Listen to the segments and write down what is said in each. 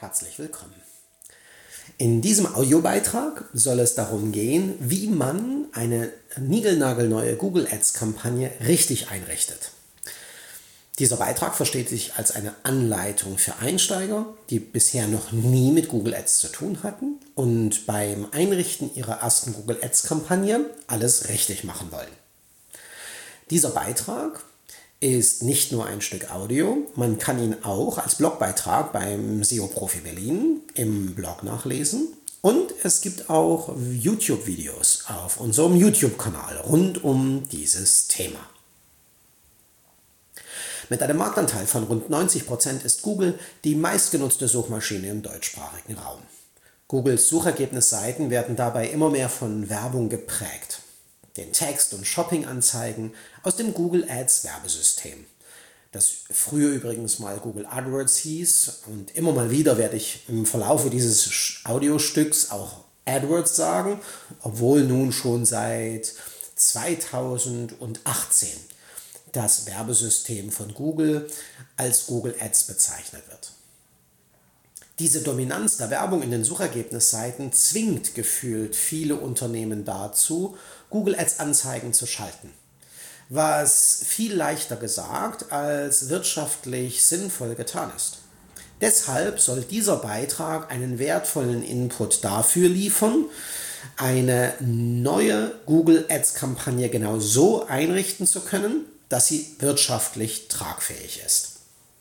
Herzlich willkommen. In diesem Audiobeitrag soll es darum gehen, wie man eine niegelnagelneue Google Ads-Kampagne richtig einrichtet. Dieser Beitrag versteht sich als eine Anleitung für Einsteiger, die bisher noch nie mit Google Ads zu tun hatten und beim Einrichten ihrer ersten Google Ads-Kampagne alles richtig machen wollen. Dieser Beitrag ist nicht nur ein Stück Audio, man kann ihn auch als Blogbeitrag beim SEO-Profi Berlin im Blog nachlesen und es gibt auch YouTube-Videos auf unserem YouTube-Kanal rund um dieses Thema. Mit einem Marktanteil von rund 90% ist Google die meistgenutzte Suchmaschine im deutschsprachigen Raum. Googles Suchergebnisseiten werden dabei immer mehr von Werbung geprägt. Den Text- und Shopping-Anzeigen aus dem Google Ads Werbesystem, das früher übrigens mal Google AdWords hieß, und immer mal wieder werde ich im Verlaufe dieses Audiostücks auch AdWords sagen, obwohl nun schon seit 2018 das Werbesystem von Google als Google Ads bezeichnet wird. Diese Dominanz der Werbung in den Suchergebnisseiten zwingt gefühlt viele Unternehmen dazu, Google Ads Anzeigen zu schalten. Was viel leichter gesagt als wirtschaftlich sinnvoll getan ist. Deshalb soll dieser Beitrag einen wertvollen Input dafür liefern, eine neue Google Ads Kampagne genau so einrichten zu können, dass sie wirtschaftlich tragfähig ist.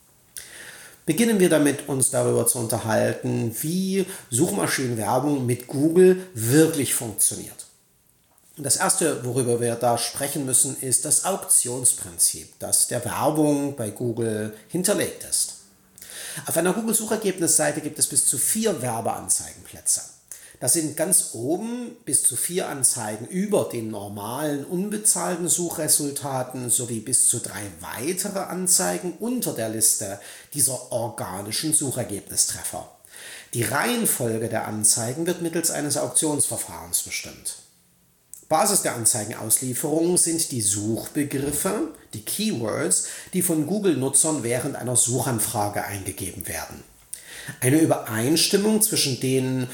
Beginnen wir damit, uns darüber zu unterhalten, wie Suchmaschinenwerbung mit Google wirklich funktioniert. Das erste, worüber wir da sprechen müssen, ist das Auktionsprinzip, das der Werbung bei Google hinterlegt ist. Auf einer Google-Suchergebnisseite gibt es bis zu 4 Werbeanzeigenplätze. Das sind ganz oben bis zu 4 Anzeigen über den normalen unbezahlten Suchresultaten sowie bis zu 3 weitere Anzeigen unter der Liste dieser organischen Suchergebnistreffer. Die Reihenfolge der Anzeigen wird mittels eines Auktionsverfahrens bestimmt. Basis der Anzeigenauslieferung sind die Suchbegriffe, die Keywords, die von Google-Nutzern während einer Suchanfrage eingegeben werden. Eine Übereinstimmung zwischen den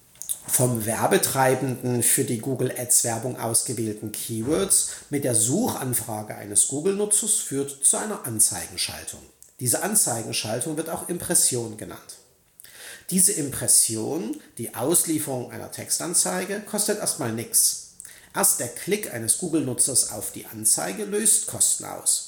vom Werbetreibenden für die Google Ads Werbung ausgewählten Keywords mit der Suchanfrage eines Google-Nutzers führt zu einer Anzeigenschaltung. Diese Anzeigenschaltung wird auch Impression genannt. Diese Impression, die Auslieferung einer Textanzeige, kostet erstmal nichts. Erst der Klick eines Google-Nutzers auf die Anzeige löst Kosten aus.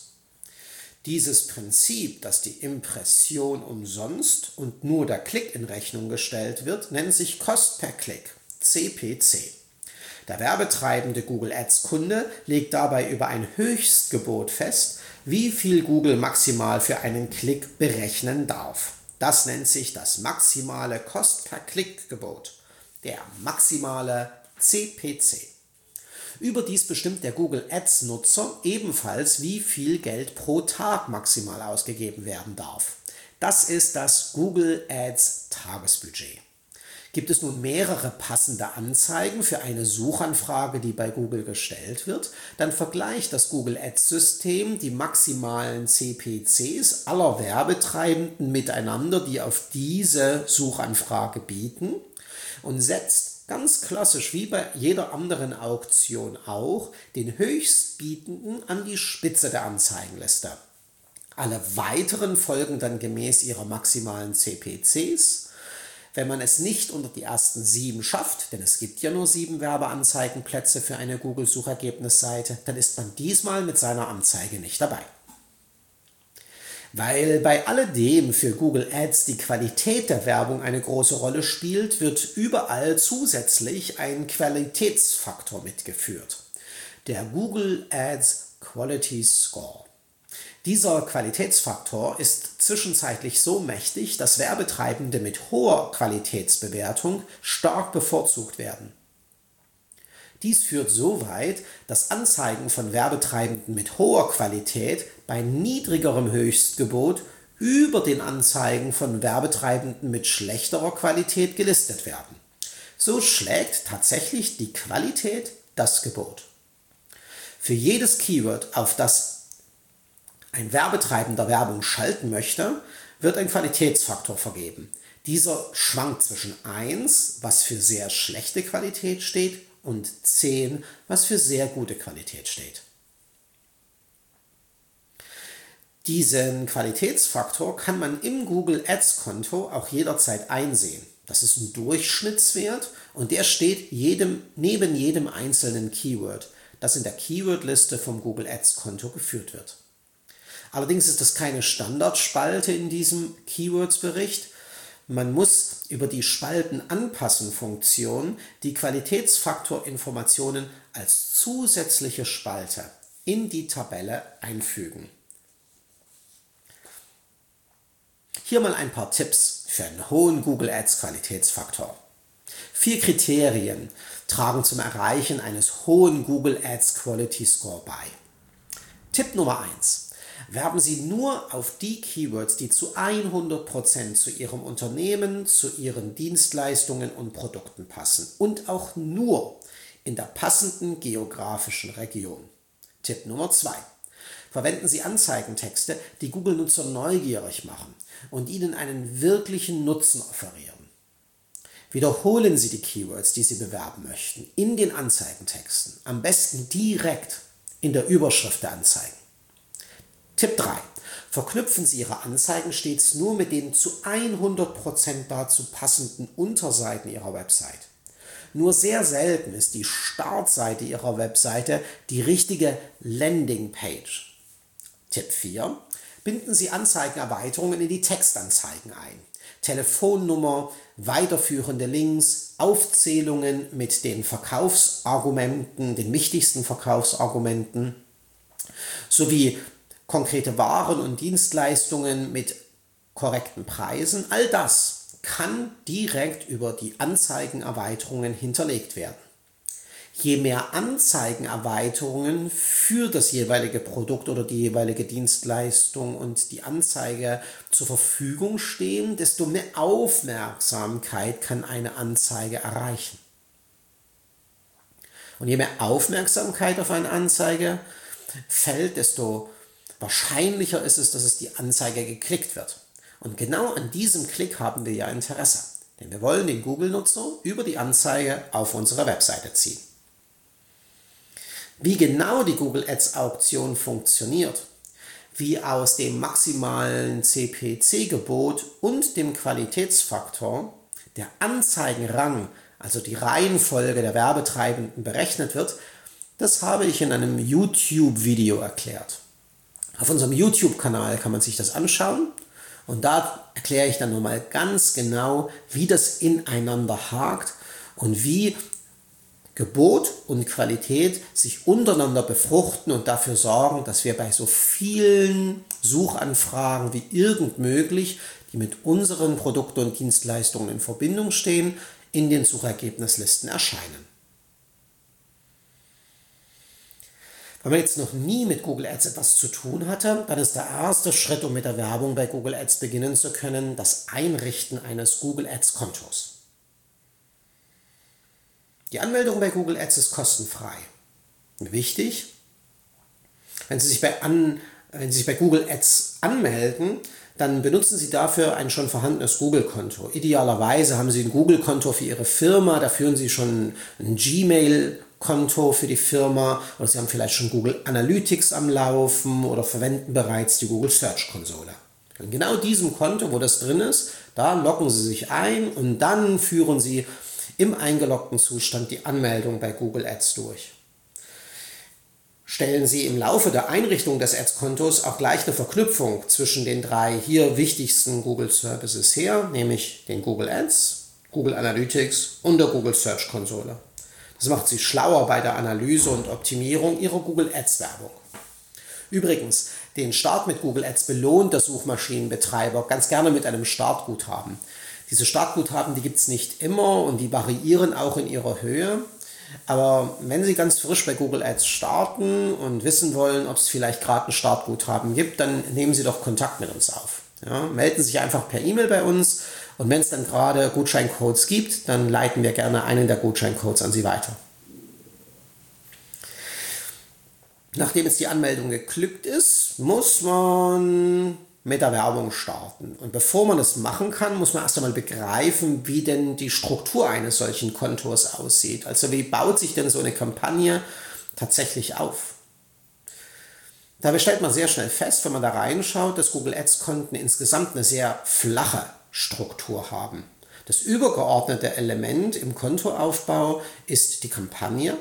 Dieses Prinzip, dass die Impression umsonst und nur der Klick in Rechnung gestellt wird, nennt sich Cost per Click, CPC. Der werbetreibende Google Ads-Kunde legt dabei über ein Höchstgebot fest, wie viel Google maximal für einen Klick berechnen darf. Das nennt sich das maximale Cost per Click-Gebot, der maximale CPC. Überdies bestimmt der Google Ads-Nutzer ebenfalls, wie viel Geld pro Tag maximal ausgegeben werden darf. Das ist das Google Ads Tagesbudget. Gibt es nun mehrere passende Anzeigen für eine Suchanfrage, die bei Google gestellt wird, dann vergleicht das Google Ads-System die maximalen CPCs aller Werbetreibenden miteinander, die auf diese Suchanfrage bieten, und setzt ganz klassisch wie bei jeder anderen Auktion auch den Höchstbietenden an die Spitze der Anzeigenliste. Alle weiteren folgen dann gemäß ihrer maximalen CPCs. Wenn man es nicht unter die ersten 7 schafft, denn es gibt ja nur 7 Werbeanzeigenplätze für eine Google-Suchergebnisseite, dann ist man diesmal mit seiner Anzeige nicht dabei. Weil bei alledem für Google Ads die Qualität der Werbung eine große Rolle spielt, wird überall zusätzlich ein Qualitätsfaktor mitgeführt. Der Google Ads Quality Score. Dieser Qualitätsfaktor ist zwischenzeitlich so mächtig, dass Werbetreibende mit hoher Qualitätsbewertung stark bevorzugt werden. Dies führt so weit, dass Anzeigen von Werbetreibenden mit hoher Qualität bei niedrigerem Höchstgebot über den Anzeigen von Werbetreibenden mit schlechterer Qualität gelistet werden. So schlägt tatsächlich die Qualität das Gebot. Für jedes Keyword, auf das ein Werbetreibender Werbung schalten möchte, wird ein Qualitätsfaktor vergeben. Dieser schwankt zwischen 1, was für sehr schlechte Qualität steht, und 10, was für sehr gute Qualität steht. Diesen Qualitätsfaktor kann man im Google Ads Konto auch jederzeit einsehen. Das ist ein Durchschnittswert und der steht neben jedem einzelnen Keyword, das in der Keywordliste vom Google Ads Konto geführt wird. Allerdings ist das keine Standardspalte in diesem Keywords-Bericht. Man muss über die Spalten-Anpassen-Funktion die Qualitätsfaktorinformationen als zusätzliche Spalte in die Tabelle einfügen. Hier mal ein paar Tipps für einen hohen Google Ads Qualitätsfaktor. 4 Kriterien tragen zum Erreichen eines hohen Google Ads Quality Score bei. Tipp Nummer 1. Werben Sie nur auf die Keywords, die zu 100% zu Ihrem Unternehmen, zu Ihren Dienstleistungen und Produkten passen und auch nur in der passenden geografischen Region. Tipp Nummer 2. Verwenden Sie Anzeigentexte, die Google-Nutzer neugierig machen und ihnen einen wirklichen Nutzen offerieren. Wiederholen Sie die Keywords, die Sie bewerben möchten, in den Anzeigentexten, am besten direkt in der Überschrift der Anzeigen. Tipp 3. Verknüpfen Sie Ihre Anzeigen stets nur mit den zu 100% dazu passenden Unterseiten Ihrer Website. Nur sehr selten ist die Startseite Ihrer Webseite die richtige Landingpage. Tipp 4. Binden Sie Anzeigenerweiterungen in die Textanzeigen ein. Telefonnummer, weiterführende Links, Aufzählungen mit den Verkaufsargumenten, den wichtigsten Verkaufsargumenten, sowie konkrete Waren und Dienstleistungen mit korrekten Preisen. All das kann direkt über die Anzeigenerweiterungen hinterlegt werden. Je mehr Anzeigenerweiterungen für das jeweilige Produkt oder die jeweilige Dienstleistung und die Anzeige zur Verfügung stehen, desto mehr Aufmerksamkeit kann eine Anzeige erreichen. Und je mehr Aufmerksamkeit auf eine Anzeige fällt, desto wahrscheinlicher ist es, dass es die Anzeige geklickt wird. Und genau an diesem Klick haben wir ja Interesse, denn wir wollen den Google-Nutzer über die Anzeige auf unsere Webseite ziehen. Wie genau die Google Ads Auktion funktioniert, wie aus dem maximalen CPC-Gebot und dem Qualitätsfaktor der Anzeigenrang, also die Reihenfolge der Werbetreibenden, berechnet wird, das habe ich in einem YouTube-Video erklärt. Auf unserem YouTube-Kanal kann man sich das anschauen und da erkläre ich dann nochmal ganz genau, wie das ineinander hakt und wie Gebot und Qualität sich untereinander befruchten und dafür sorgen, dass wir bei so vielen Suchanfragen wie irgend möglich, die mit unseren Produkten und Dienstleistungen in Verbindung stehen, in den Suchergebnislisten erscheinen. Wenn man jetzt noch nie mit Google Ads etwas zu tun hatte, dann ist der erste Schritt, um mit der Werbung bei Google Ads beginnen zu können, das Einrichten eines Google Ads Kontos. Die Anmeldung bei Google Ads ist kostenfrei. Wichtig, wenn Sie sich bei Google Ads anmelden, dann benutzen Sie dafür ein schon vorhandenes Google-Konto. Idealerweise haben Sie ein Google-Konto für Ihre Firma, da führen Sie schon ein Gmail-Konto für die Firma oder Sie haben vielleicht schon Google Analytics am Laufen oder verwenden bereits die Google Search Konsole. In genau diesem Konto, wo das drin ist, da loggen Sie sich ein und dann führen Sie im eingeloggten Zustand die Anmeldung bei Google Ads durch. Stellen Sie im Laufe der Einrichtung des Ads-Kontos auch gleich eine Verknüpfung zwischen den 3 hier wichtigsten Google Services her, nämlich den Google Ads, Google Analytics und der Google Search Konsole. Das macht Sie schlauer bei der Analyse und Optimierung Ihrer Google Ads Werbung. Übrigens, den Start mit Google Ads belohnt der Suchmaschinenbetreiber ganz gerne mit einem Startguthaben. Diese Startguthaben, die gibt es nicht immer und die variieren auch in ihrer Höhe. Aber wenn Sie ganz frisch bei Google Ads starten und wissen wollen, ob es vielleicht gerade ein Startguthaben gibt, dann nehmen Sie doch Kontakt mit uns auf. Ja, melden Sie sich einfach per E-Mail bei uns und wenn es dann gerade Gutscheincodes gibt, dann leiten wir gerne einen der Gutscheincodes an Sie weiter. Nachdem jetzt die Anmeldung geglückt ist, muss man mit der Werbung starten. Und bevor man das machen kann, muss man erst einmal begreifen, wie denn die Struktur eines solchen Kontos aussieht. Also wie baut sich denn so eine Kampagne tatsächlich auf? Dabei stellt man sehr schnell fest, wenn man da reinschaut, dass Google Ads-Konten insgesamt eine sehr flache Struktur haben. Das übergeordnete Element im Kontoaufbau ist die Kampagne.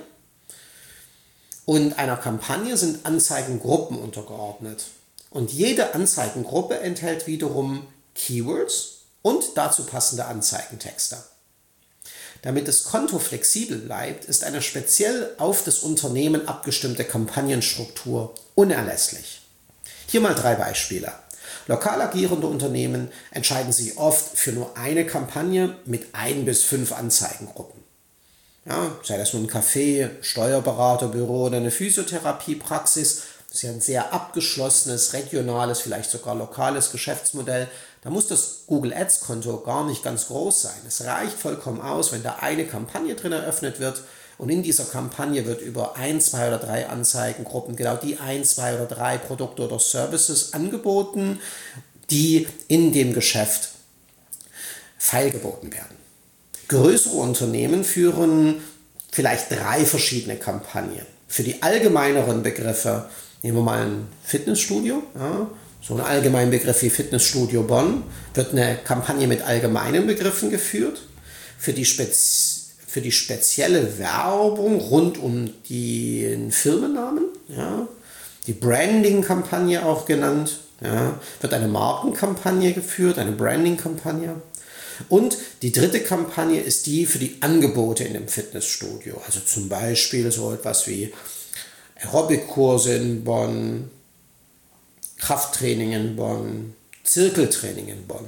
Und einer Kampagne sind Anzeigengruppen untergeordnet. Und jede Anzeigengruppe enthält wiederum Keywords und dazu passende Anzeigentexte. Damit das Konto flexibel bleibt, ist eine speziell auf das Unternehmen abgestimmte Kampagnenstruktur unerlässlich. Hier mal 3 Beispiele. Lokal agierende Unternehmen entscheiden sich oft für nur eine Kampagne mit 1 bis 5 Anzeigengruppen. Ja, sei das nun ein Café, Steuerberaterbüro oder eine Physiotherapiepraxis, das ist ja ein sehr abgeschlossenes, regionales, vielleicht sogar lokales Geschäftsmodell. Da muss das Google Ads Konto gar nicht ganz groß sein. Es reicht vollkommen aus, wenn da eine Kampagne drin eröffnet wird und in dieser Kampagne wird über 1, 2 oder 3 Anzeigengruppen genau die 1, 2 oder 3 Produkte oder Services angeboten, die in dem Geschäft feilgeboten werden. Größere Unternehmen führen vielleicht 3 verschiedene Kampagnen. Für die allgemeineren Begriffe, nehmen wir mal ein Fitnessstudio, ja, so einen allgemeinen Begriff wie Fitnessstudio Bonn, wird eine Kampagne mit allgemeinen Begriffen geführt. Für die spezielle Werbung rund um den Firmennamen, ja, die Branding-Kampagne auch genannt, ja, wird eine Markenkampagne geführt, eine Branding-Kampagne. Und die dritte Kampagne ist die für die Angebote in dem Fitnessstudio. Also zum Beispiel so etwas wie Aerobic-Kurse in Bonn, Krafttraining in Bonn, Zirkeltraining in Bonn.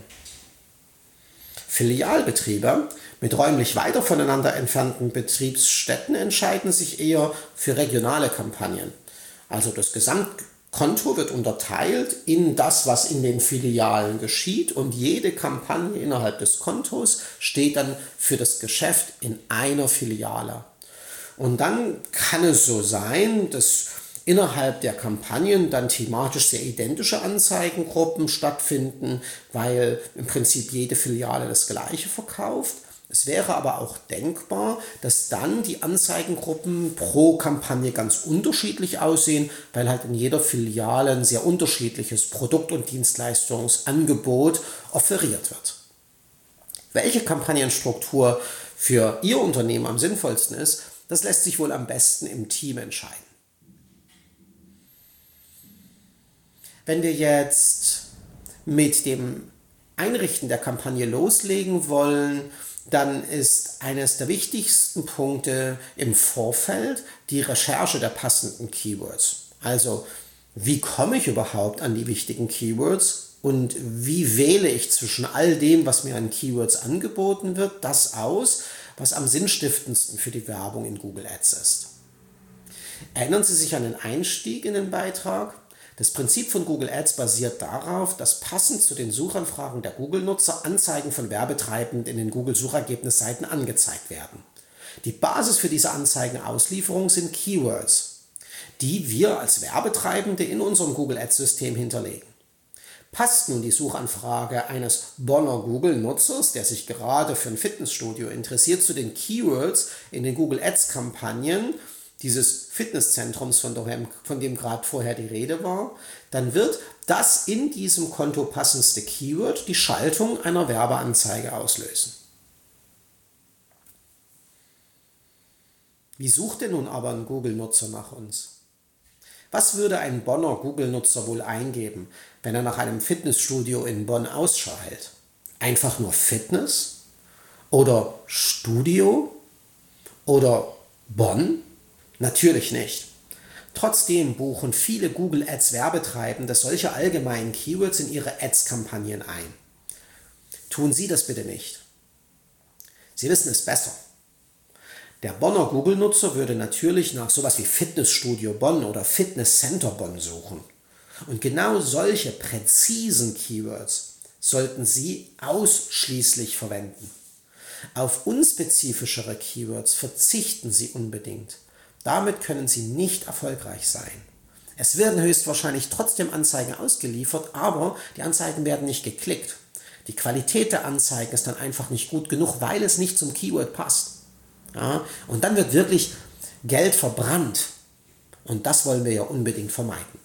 Filialbetriebe mit räumlich weiter voneinander entfernten Betriebsstätten entscheiden sich eher für regionale Kampagnen. Also das Gesamtkonto wird unterteilt in das, was in den Filialen geschieht, und jede Kampagne innerhalb des Kontos steht dann für das Geschäft in einer Filiale. Und dann kann es so sein, dass innerhalb der Kampagnen dann thematisch sehr identische Anzeigengruppen stattfinden, weil im Prinzip jede Filiale das Gleiche verkauft. Es wäre aber auch denkbar, dass dann die Anzeigengruppen pro Kampagne ganz unterschiedlich aussehen, weil halt in jeder Filiale ein sehr unterschiedliches Produkt- und Dienstleistungsangebot offeriert wird. Welche Kampagnenstruktur für Ihr Unternehmen am sinnvollsten ist, das lässt sich wohl am besten im Team entscheiden. Wenn wir jetzt mit dem Einrichten der Kampagne loslegen wollen, dann ist eines der wichtigsten Punkte im Vorfeld die Recherche der passenden Keywords. Also, wie komme ich überhaupt an die wichtigen Keywords und wie wähle ich zwischen all dem, was mir an Keywords angeboten wird, das aus, was am sinnstiftendsten für die Werbung in Google Ads ist. Erinnern Sie sich an den Einstieg in den Beitrag? Das Prinzip von Google Ads basiert darauf, dass passend zu den Suchanfragen der Google-Nutzer Anzeigen von Werbetreibenden in den Google-Suchergebnisseiten angezeigt werden. Die Basis für diese Anzeigenauslieferung sind Keywords, die wir als Werbetreibende in unserem Google Ads-System hinterlegen. Passt nun die Suchanfrage eines Bonner Google-Nutzers, der sich gerade für ein Fitnessstudio interessiert, zu den Keywords in den Google Ads-Kampagnen dieses Fitnesszentrums, von dem gerade vorher die Rede war, dann wird das in diesem Konto passendste Keyword die Schaltung einer Werbeanzeige auslösen. Wie sucht denn nun aber ein Google-Nutzer nach uns? Was würde ein Bonner Google-Nutzer wohl eingeben, wenn er nach einem Fitnessstudio in Bonn Ausschau hält? Einfach nur Fitness? Oder Studio? Oder Bonn? Natürlich nicht. Trotzdem buchen viele Google Ads Werbetreibende solche allgemeinen Keywords in ihre Ads-Kampagnen ein. Tun Sie das bitte nicht. Sie wissen es besser. Der Bonner Google-Nutzer würde natürlich nach sowas wie Fitnessstudio Bonn oder Fitnesscenter Bonn suchen. Und genau solche präzisen Keywords sollten Sie ausschließlich verwenden. Auf unspezifischere Keywords verzichten Sie unbedingt. Damit können Sie nicht erfolgreich sein. Es werden höchstwahrscheinlich trotzdem Anzeigen ausgeliefert, aber die Anzeigen werden nicht geklickt. Die Qualität der Anzeigen ist dann einfach nicht gut genug, weil es nicht zum Keyword passt. Ja, und dann wird wirklich Geld verbrannt. Und das wollen wir ja unbedingt vermeiden.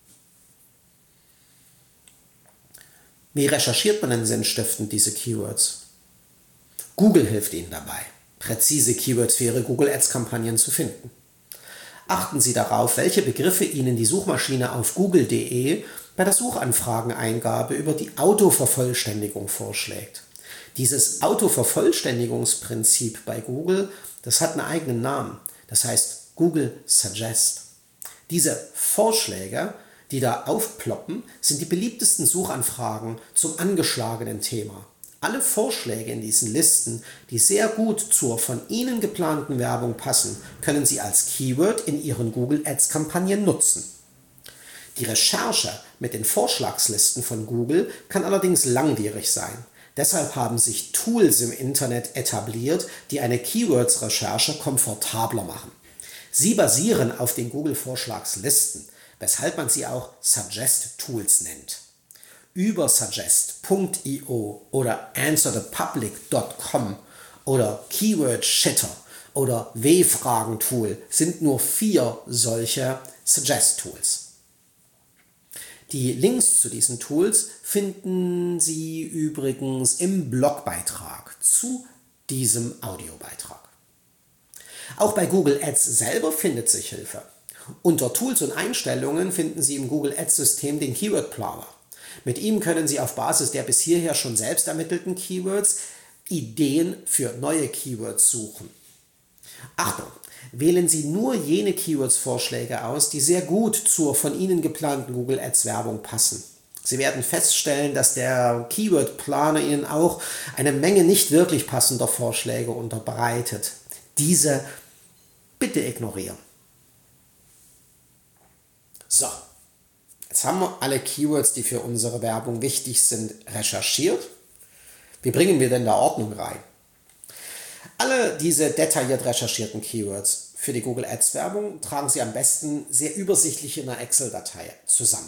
Wie recherchiert man denn sinnstiftend diese Keywords? Google hilft Ihnen dabei, präzise Keywords für Ihre Google Ads-Kampagnen zu finden. Achten Sie darauf, welche Begriffe Ihnen die Suchmaschine auf google.de bei der Suchanfrageneingabe über die Autovervollständigung vorschlägt. Dieses Autovervollständigungsprinzip bei Google, das hat einen eigenen Namen. Das heißt Google Suggest. Diese Vorschläge, die da aufploppen, sind die beliebtesten Suchanfragen zum angeschlagenen Thema. Alle Vorschläge in diesen Listen, die sehr gut zur von Ihnen geplanten Werbung passen, können Sie als Keyword in Ihren Google Ads Kampagnen nutzen. Die Recherche mit den Vorschlagslisten von Google kann allerdings langwierig sein. Deshalb haben sich Tools im Internet etabliert, die eine Keywords-Recherche komfortabler machen. Sie basieren auf den Google-Vorschlagslisten, weshalb man sie auch Suggest-Tools nennt. Über Suggest.io oder AnswerThePublic.com oder Keyword Shitter oder W-Fragen-Tool sind nur 4 solche Suggest-Tools. Die Links zu diesen Tools finden Sie übrigens im Blogbeitrag zu diesem Audiobeitrag. Auch bei Google Ads selber findet sich Hilfe. Unter Tools und Einstellungen finden Sie im Google Ads-System den Keyword Planner. Mit ihm können Sie auf Basis der bis hierher schon selbst ermittelten Keywords Ideen für neue Keywords suchen. Achtung! Wählen Sie nur jene Keywords-Vorschläge aus, die sehr gut zur von Ihnen geplanten Google Ads-Werbung passen. Sie werden feststellen, dass der Keyword-Planer Ihnen auch eine Menge nicht wirklich passender Vorschläge unterbreitet. Diese bitte ignorieren. So, jetzt haben wir alle Keywords, die für unsere Werbung wichtig sind, recherchiert. Wie bringen wir denn da Ordnung rein? Alle diese detailliert recherchierten Keywords für die Google Ads Werbung tragen Sie am besten sehr übersichtlich in einer Excel-Datei zusammen.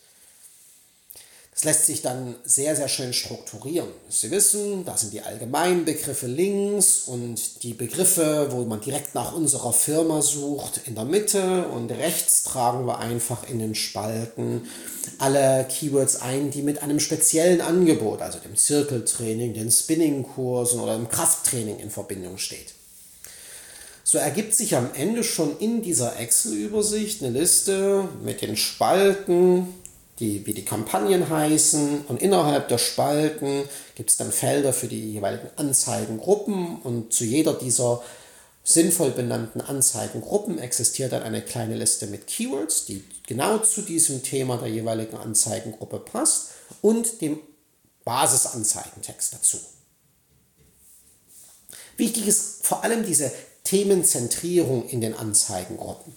Das lässt sich dann sehr, sehr schön strukturieren. Sie wissen, da sind die allgemeinen Begriffe links und die Begriffe, wo man direkt nach unserer Firma sucht, in der Mitte, und rechts tragen wir einfach in den Spalten alle Keywords ein, die mit einem speziellen Angebot, also dem Zirkeltraining, den Spinning-Kursen oder dem Krafttraining in Verbindung steht. So ergibt sich am Ende schon in dieser Excel-Übersicht eine Liste mit den Spalten, wie die Kampagnen heißen, und innerhalb der Spalten gibt es dann Felder für die jeweiligen Anzeigengruppen, und zu jeder dieser sinnvoll benannten Anzeigengruppen existiert dann eine kleine Liste mit Keywords, die genau zu diesem Thema der jeweiligen Anzeigengruppe passt, und dem Basisanzeigentext dazu. Wichtig ist vor allem diese Themenzentrierung in den Anzeigengruppen.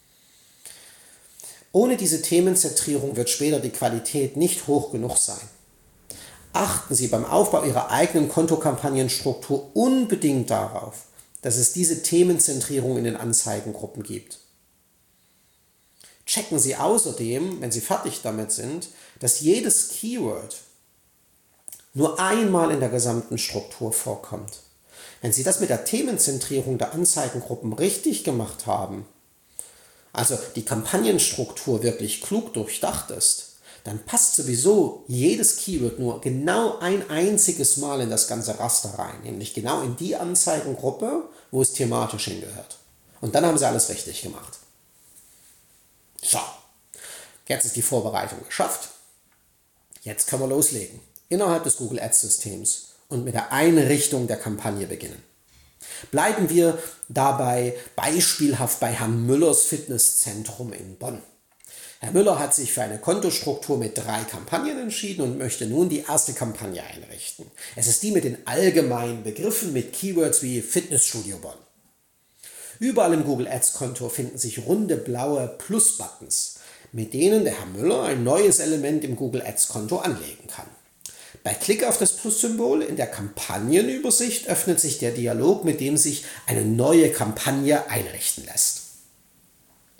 Ohne diese Themenzentrierung wird später die Qualität nicht hoch genug sein. Achten Sie beim Aufbau Ihrer eigenen Kontokampagnenstruktur unbedingt darauf, dass es diese Themenzentrierung in den Anzeigengruppen gibt. Checken Sie außerdem, wenn Sie fertig damit sind, dass jedes Keyword nur einmal in der gesamten Struktur vorkommt. Wenn Sie das mit der Themenzentrierung der Anzeigengruppen richtig gemacht haben, also die Kampagnenstruktur wirklich klug durchdacht ist, dann passt sowieso jedes Keyword nur genau ein einziges Mal in das ganze Raster rein, nämlich genau in die Anzeigengruppe, wo es thematisch hingehört. Und dann haben Sie alles richtig gemacht. So, jetzt ist die Vorbereitung geschafft. Jetzt können wir loslegen. Innerhalb des Google Ads Systems und mit der Einrichtung der Kampagne beginnen. Bleiben wir dabei beispielhaft bei Herrn Müllers Fitnesszentrum in Bonn. Herr Müller hat sich für eine Kontostruktur mit 3 Kampagnen entschieden und möchte nun die erste Kampagne einrichten. Es ist die mit den allgemeinen Begriffen mit Keywords wie Fitnessstudio Bonn. Überall im Google Ads Konto finden sich runde blaue Plus-Buttons, mit denen der Herr Müller ein neues Element im Google Ads Konto anlegen kann. Bei Klick auf das Plus-Symbol in der Kampagnenübersicht öffnet sich der Dialog, mit dem sich eine neue Kampagne einrichten lässt.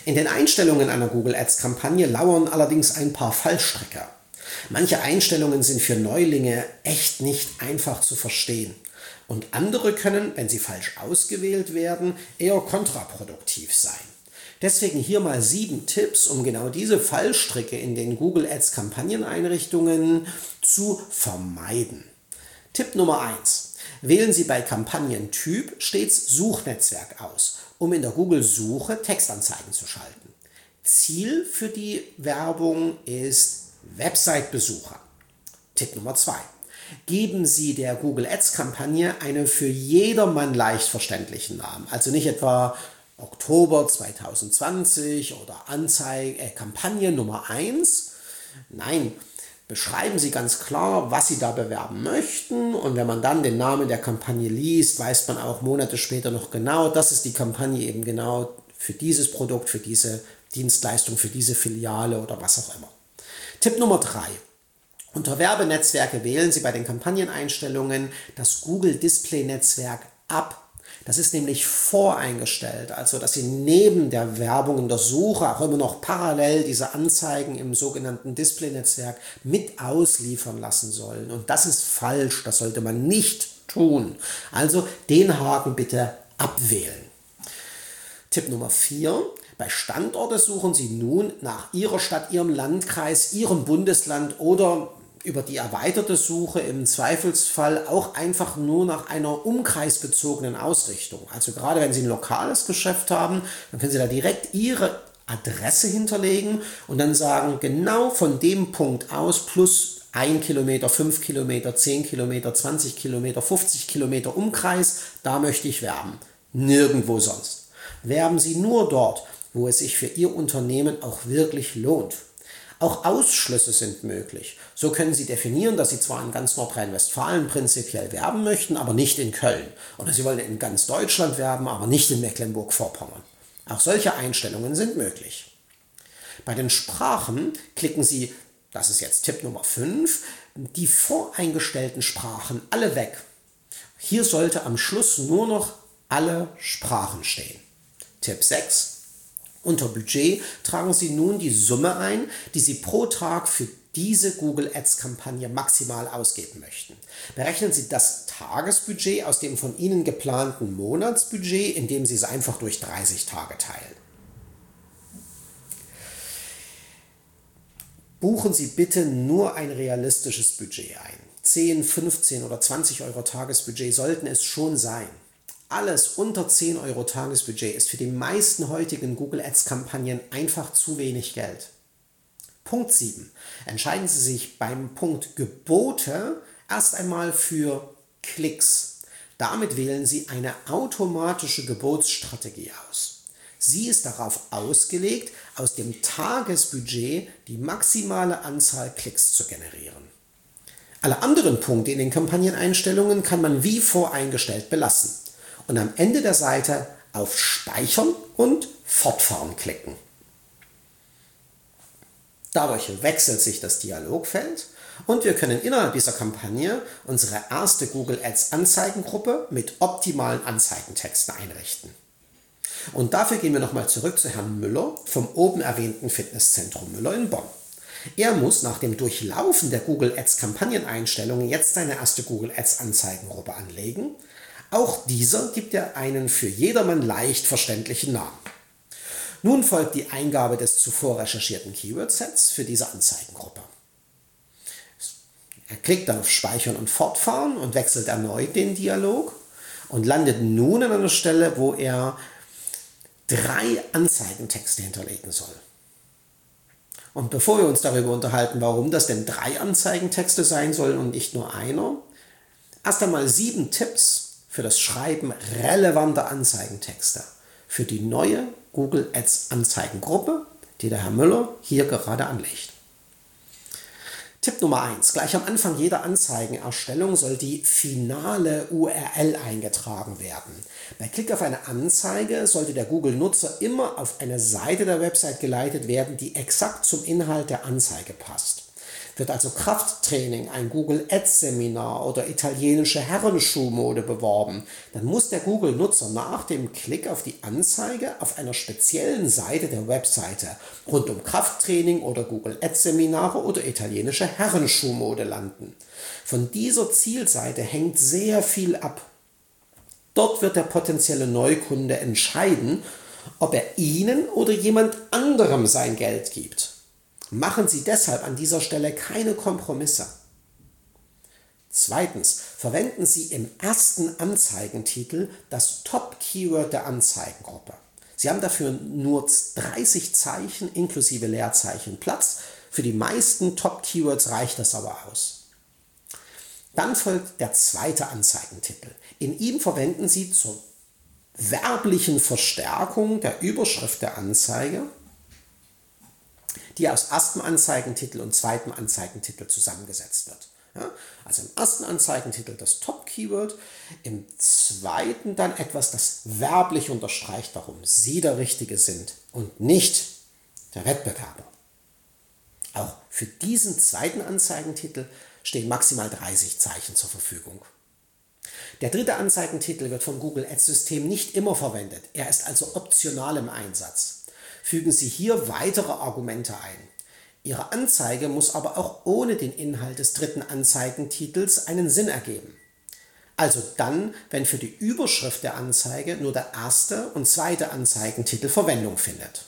In den Einstellungen einer Google Ads-Kampagne lauern allerdings ein paar Fallstricke. Manche Einstellungen sind für Neulinge echt nicht einfach zu verstehen. Und andere können, wenn sie falsch ausgewählt werden, eher kontraproduktiv sein. Deswegen hier mal 7 Tipps, um genau diese Fallstricke in den Google Ads Kampagneneinrichtungen zu vermeiden. Tipp Nummer 1. Wählen Sie bei Kampagnentyp stets Suchnetzwerk aus, um in der Google-Suche Textanzeigen zu schalten. Ziel für die Werbung ist Website-Besucher. Tipp Nummer 2. Geben Sie der Google Ads-Kampagne einen für jedermann leicht verständlichen Namen. Also nicht etwa Oktober 2020 oder Kampagne Nummer 1. Nein, beschreiben Sie ganz klar, was Sie da bewerben möchten. Und wenn man dann den Namen der Kampagne liest, weiß man auch Monate später noch genau, das ist die Kampagne eben genau für dieses Produkt, für diese Dienstleistung, für diese Filiale oder was auch immer. Tipp Nummer 3. Unter Werbenetzwerke wählen Sie bei den Kampagneneinstellungen das Google Display Netzwerk ab. Das ist nämlich voreingestellt, also dass Sie neben der Werbung in der Suche auch immer noch parallel diese Anzeigen im sogenannten Display-Netzwerk mit ausliefern lassen sollen. Und das ist falsch, das sollte man nicht tun. Also den Haken bitte abwählen. Tipp Nummer 4. Bei Standorte suchen Sie nun nach Ihrer Stadt, Ihrem Landkreis, Ihrem Bundesland oder über die erweiterte Suche im Zweifelsfall auch einfach nur nach einer umkreisbezogenen Ausrichtung. Also gerade wenn Sie ein lokales Geschäft haben, dann können Sie da direkt Ihre Adresse hinterlegen und dann sagen, genau von dem Punkt aus plus 1 Kilometer, 5 Kilometer, 10 Kilometer, 20 Kilometer, 50 Kilometer Umkreis, da möchte ich werben. Nirgendwo sonst. Werben Sie nur dort, wo es sich für Ihr Unternehmen auch wirklich lohnt. Auch Ausschlüsse sind möglich. So können Sie definieren, dass Sie zwar in ganz Nordrhein-Westfalen prinzipiell werben möchten, aber nicht in Köln. Oder Sie wollen in ganz Deutschland werben, aber nicht in Mecklenburg-Vorpommern. Auch solche Einstellungen sind möglich. Bei den Sprachen klicken Sie, das ist jetzt Tipp Nummer 5, die voreingestellten Sprachen alle weg. Hier sollte am Schluss nur noch alle Sprachen stehen. Tipp 6. Unter Budget tragen Sie nun die Summe ein, die Sie pro Tag für diese Google Ads-Kampagne maximal ausgeben möchten. Berechnen Sie das Tagesbudget aus dem von Ihnen geplanten Monatsbudget, indem Sie es einfach durch 30 Tage teilen. Buchen Sie bitte nur ein realistisches Budget ein. 10, 15 oder 20 Euro Tagesbudget sollten es schon sein. Alles unter 10 Euro Tagesbudget ist für die meisten heutigen Google Ads Kampagnen einfach zu wenig Geld. Punkt 7. Entscheiden Sie sich beim Punkt Gebote erst einmal für Klicks. Damit wählen Sie eine automatische Gebotsstrategie aus. Sie ist darauf ausgelegt, aus dem Tagesbudget die maximale Anzahl Klicks zu generieren. Alle anderen Punkte in den Kampagneneinstellungen kann man wie voreingestellt belassen und am Ende der Seite auf Speichern und Fortfahren klicken. Dadurch wechselt sich das Dialogfeld und wir können innerhalb dieser Kampagne unsere erste Google Ads Anzeigengruppe mit optimalen Anzeigentexten einrichten. Und dafür gehen wir nochmal zurück zu Herrn Müller vom oben erwähnten Fitnesszentrum Müller in Bonn. Er muss nach dem Durchlaufen der Google Ads Kampagneneinstellungen jetzt seine erste Google Ads Anzeigengruppe anlegen. Auch dieser gibt er einen für jedermann leicht verständlichen Namen. Nun folgt die Eingabe des zuvor recherchierten Keyword-Sets für diese Anzeigengruppe. Er klickt dann auf Speichern und Fortfahren und wechselt erneut den Dialog und landet nun an einer Stelle, wo er 3 Anzeigentexte hinterlegen soll. Und bevor wir uns darüber unterhalten, warum das denn 3 Anzeigentexte sein sollen und nicht nur einer, erst einmal 7 Tipps für das Schreiben relevanter Anzeigentexte für die neue Google Ads Anzeigengruppe, die der Herr Müller hier gerade anlegt. Tipp Nummer 1. Gleich am Anfang jeder Anzeigenerstellung soll die finale URL eingetragen werden. Bei Klick auf eine Anzeige sollte der Google-Nutzer immer auf eine Seite der Website geleitet werden, die exakt zum Inhalt der Anzeige passt. Wird also Krafttraining, ein Google Ads Seminar oder italienische Herrenschuhmode beworben, dann muss der Google-Nutzer nach dem Klick auf die Anzeige auf einer speziellen Seite der Webseite rund um Krafttraining oder Google Ads Seminare oder italienische Herrenschuhmode landen. Von dieser Zielseite hängt sehr viel ab. Dort wird der potenzielle Neukunde entscheiden, ob er Ihnen oder jemand anderem sein Geld gibt. Machen Sie deshalb an dieser Stelle keine Kompromisse. Zweitens, verwenden Sie im ersten Anzeigentitel das Top-Keyword der Anzeigengruppe. Sie haben dafür nur 30 Zeichen inklusive Leerzeichen Platz. Für die meisten Top-Keywords reicht das aber aus. Dann folgt der zweite Anzeigentitel. In ihm verwenden Sie zur werblichen Verstärkung der Überschrift der Anzeige, die aus erstem Anzeigentitel und zweitem Anzeigentitel zusammengesetzt wird. Ja, also im ersten Anzeigentitel das Top-Keyword, im zweiten dann etwas, das werblich unterstreicht, warum Sie der Richtige sind und nicht der Wettbewerber. Auch für diesen zweiten Anzeigentitel stehen maximal 30 Zeichen zur Verfügung. Der dritte Anzeigentitel wird vom Google Ads-System nicht immer verwendet. Er ist also optional im Einsatz. Fügen Sie hier weitere Argumente ein. Ihre Anzeige muss aber auch ohne den Inhalt des dritten Anzeigentitels einen Sinn ergeben. Also dann, wenn für die Überschrift der Anzeige nur der erste und zweite Anzeigentitel Verwendung findet.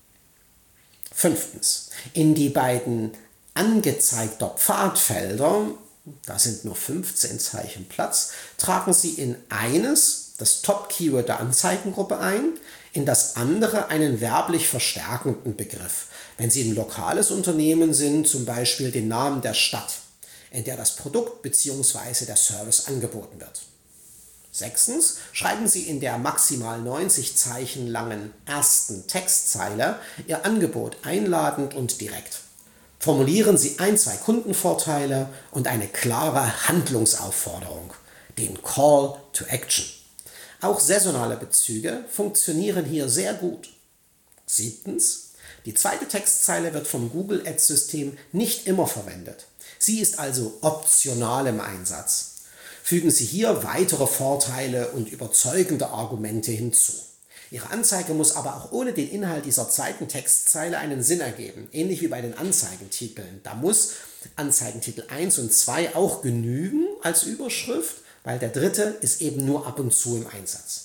Fünftens, in die beiden angezeigter Pfadfelder, da sind nur 15 Zeichen Platz, tragen Sie in eines das Top-Keyword der Anzeigengruppe ein, in das andere einen werblich verstärkenden Begriff. Wenn Sie ein lokales Unternehmen sind, zum Beispiel den Namen der Stadt, in der das Produkt bzw. der Service angeboten wird. Sechstens, schreiben Sie in der maximal 90 Zeichen langen ersten Textzeile Ihr Angebot einladend und direkt. Formulieren Sie ein, zwei Kundenvorteile und eine klare Handlungsaufforderung, den Call to Action. Auch saisonale Bezüge funktionieren hier sehr gut. Siebtens, die zweite Textzeile wird vom Google Ads-System nicht immer verwendet. Sie ist also optional im Einsatz. Fügen Sie hier weitere Vorteile und überzeugende Argumente hinzu. Ihre Anzeige muss aber auch ohne den Inhalt dieser zweiten Textzeile einen Sinn ergeben, ähnlich wie bei den Anzeigentiteln. Da muss Anzeigentitel 1 und 2 auch genügen als Überschrift, weil der dritte ist eben nur ab und zu im Einsatz.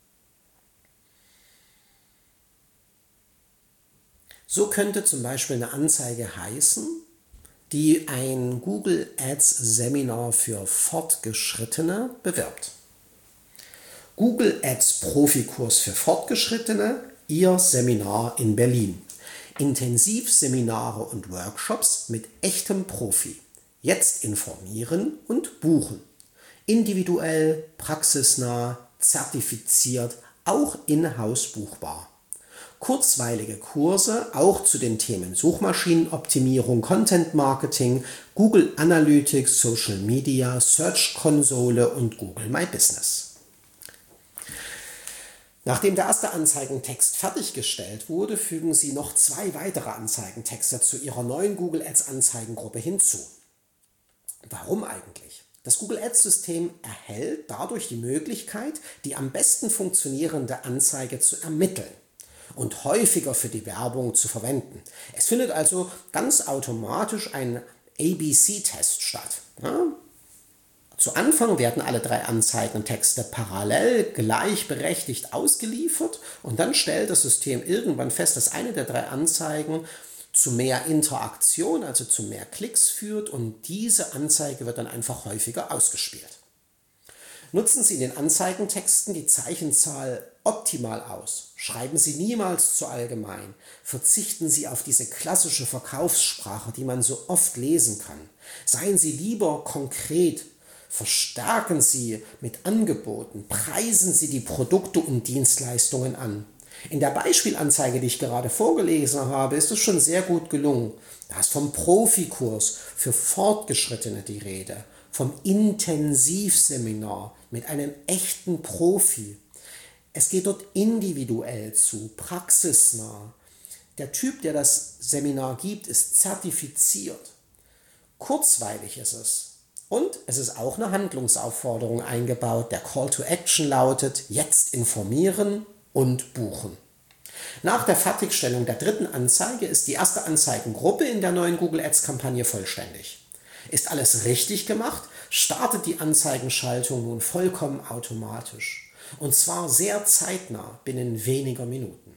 So könnte zum Beispiel eine Anzeige heißen, die ein Google Ads Seminar für Fortgeschrittene bewirbt. Google Ads Profikurs für Fortgeschrittene, Ihr Seminar in Berlin. Intensivseminare und Workshops mit echtem Profi. Jetzt informieren und buchen. Individuell, praxisnah, zertifiziert, auch in-house buchbar. Kurzweilige Kurse, auch zu den Themen Suchmaschinenoptimierung, Content Marketing, Google Analytics, Social Media, Search Konsole und Google My Business. Nachdem der erste Anzeigentext fertiggestellt wurde, fügen Sie noch 2 weitere Anzeigentexte zu Ihrer neuen Google Ads Anzeigengruppe hinzu. Warum eigentlich? Das Google Ads System erhält dadurch die Möglichkeit, die am besten funktionierende Anzeige zu ermitteln und häufiger für die Werbung zu verwenden. Es findet also ganz automatisch ein ABC-Test statt. Ja? Zu Anfang werden alle 3 Anzeigentexte parallel gleichberechtigt ausgeliefert und dann stellt das System irgendwann fest, dass eine der 3 Anzeigen zu mehr Interaktion, also zu mehr Klicks führt und diese Anzeige wird dann einfach häufiger ausgespielt. Nutzen Sie in den Anzeigentexten die Zeichenzahl optimal aus. Schreiben Sie niemals zu allgemein. Verzichten Sie auf diese klassische Verkaufssprache, die man so oft lesen kann. Seien Sie lieber konkret. Verstärken Sie mit Angeboten. Preisen Sie die Produkte und Dienstleistungen an. In der Beispielanzeige, die ich gerade vorgelesen habe, ist es schon sehr gut gelungen. Da ist vom Profikurs für Fortgeschrittene die Rede, vom Intensivseminar mit einem echten Profi. Es geht dort individuell zu, praxisnah. Der Typ, der das Seminar gibt, ist zertifiziert. Kurzweilig ist es. Und es ist auch eine Handlungsaufforderung eingebaut. Der Call to Action lautet: Jetzt informieren und buchen. Nach der Fertigstellung der dritten Anzeige ist die erste Anzeigengruppe in der neuen Google Ads-Kampagne vollständig. Ist alles richtig gemacht, startet die Anzeigenschaltung nun vollkommen automatisch. Und zwar sehr zeitnah, binnen weniger Minuten.